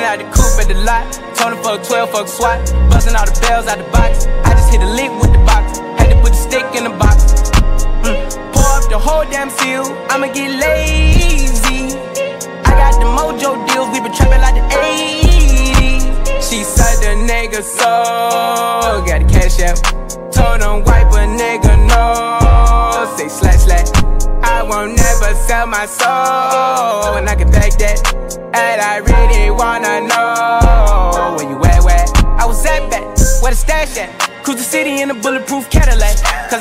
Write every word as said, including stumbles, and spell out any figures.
out the coupe at the lot. Told him fuck twelve, fuck SWAT. Busting all the bells out the box. I just hit a lick with the box. Had to put the stick in the box. Mm. Pour up the whole damn seal. I'ma get lazy. I got the mojo deals. We been trapping like the eighties. She said the nigga so got the cash out. Told him wipe a nigga no. Say slash slash. I won't never sell my soul, and I can back that. And I really wanna know where you at, where I was at back, where the stash at. Cruise the city in a bulletproof Cadillac. Cause